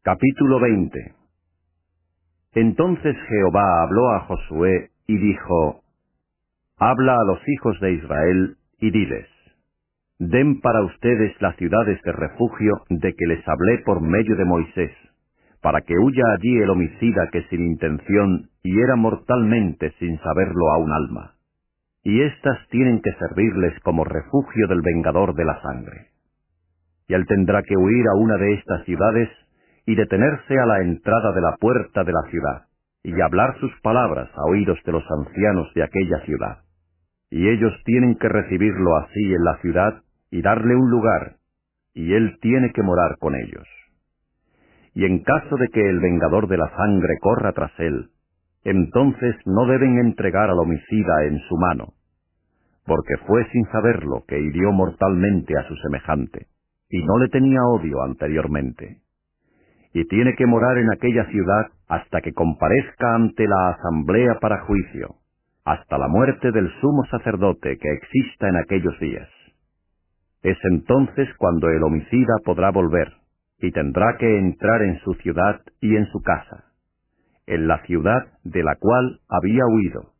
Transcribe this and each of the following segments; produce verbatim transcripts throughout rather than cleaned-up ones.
Capítulo veinte. Entonces Jehová habló a Josué y dijo: Habla a los hijos de Israel y diles: Den para ustedes las ciudades de refugio de que les hablé por medio de Moisés, para que huya allí el homicida que sin intención hiera mortalmente sin saberlo a un alma. Y éstas tienen que servirles como refugio del vengador de la sangre. Y él tendrá que huir a una de estas ciudades y detenerse a la entrada de la puerta de la ciudad, y hablar sus palabras a oídos de los ancianos de aquella ciudad. Y ellos tienen que recibirlo así en la ciudad y darle un lugar, y él tiene que morar con ellos. Y en caso de que el vengador de la sangre corra tras él, entonces no deben entregar al homicida en su mano, porque fue sin saberlo que hirió mortalmente a su semejante, y no le tenía odio anteriormente. Y tiene que morar en aquella ciudad hasta que comparezca ante la asamblea para juicio, hasta la muerte del sumo sacerdote que exista en aquellos días. Es entonces cuando el homicida podrá volver, y tendrá que entrar en su ciudad y en su casa, en la ciudad de la cual había huido.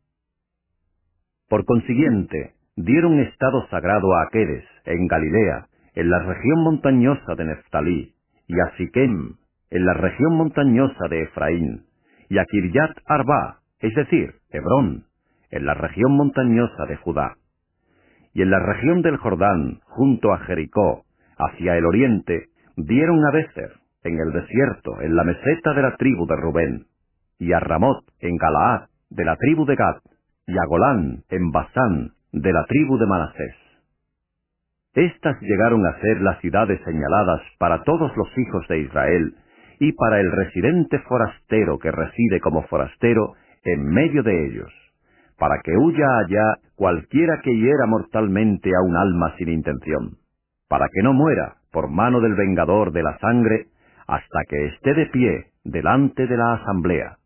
Por consiguiente, dieron estado sagrado a Quedes, en Galilea, en la región montañosa de Neftalí, y a Siquem, en la región montañosa de Efraín, y a Kirjat Arba, es decir, Hebrón, en la región montañosa de Judá. Y en la región del Jordán, junto a Jericó, hacia el oriente, dieron a Bézer, en el desierto, en la meseta de la tribu de Rubén, y a Ramot, en Galaad, de la tribu de Gad, y a Golán, en Basán, de la tribu de Manasés. Estas llegaron a ser las ciudades señaladas para todos los hijos de Israel, y para el residente forastero que reside como forastero en medio de ellos, para que huya allá cualquiera que hiera mortalmente a un alma sin intención, para que no muera por mano del vengador de la sangre, hasta que esté de pie delante de la asamblea.